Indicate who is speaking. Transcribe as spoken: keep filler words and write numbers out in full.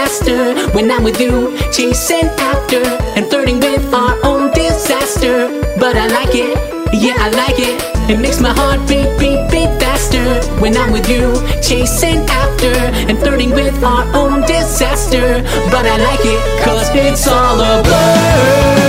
Speaker 1: faster when I'm with you, chasing after and flirting with our own disaster. But I like it, yeah I like it. It makes my heart beat, beat, beat faster when I'm with you, chasing after and flirting with our own disaster. But I like it, cause it's all a blur.